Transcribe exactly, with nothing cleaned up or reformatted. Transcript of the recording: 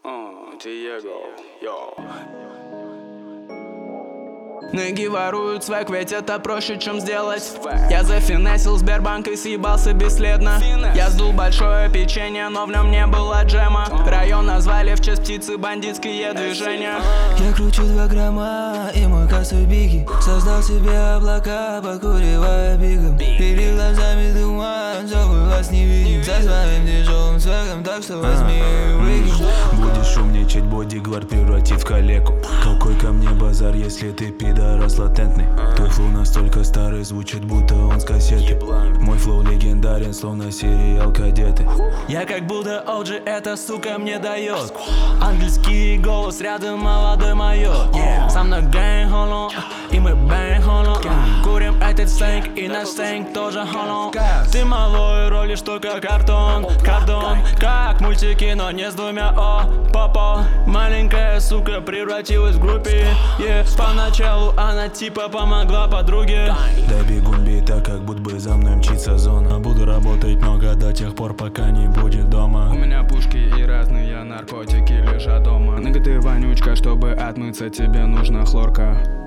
Диего, йоу. Ноги воруют свек, ведь это проще, чем сделать. Я зафинесил Сбербанк и съебался бесследно. Я сдул большое печенье, но в нем не было джема. Район назвали в честь птицы бандитские движения. Я кручу два грамма и мой косой биги. Создал себе облака, покуривая бигом. Перед глазами туман, чтобы вас не видеть. За своим тяжелым свеком, так что возьми и выкинь. Будешь умничать, бодигвард превратит в калеку. Какой ко мне базар, если ты пидорас латентный? Твой флоу настолько старый, звучит будто он с кассеты. Мой флоу легендарен, словно сериал «Кадеты». Я как будто о джи, эта сука мне дает. Ангельский голос, рядом молодой майор. Со мной гэнг холо, и мы бэнг холо. Курим этот стейк, и наш стейк тоже холо. Ты малой, ролишь только картон, картон. Как мультики, но не с двумя о, попо. Маленькая сука превратилась в группе. yeah. Поначалу она типа помогла подруге. Да бегун бита, как будто бы за мной мчится зона. Буду работать много до тех пор, пока не будет дома. У меня пушки и разные наркотики лежат дома. Нога, ты вонючка, чтобы отмыться, тебе нужна хлорка.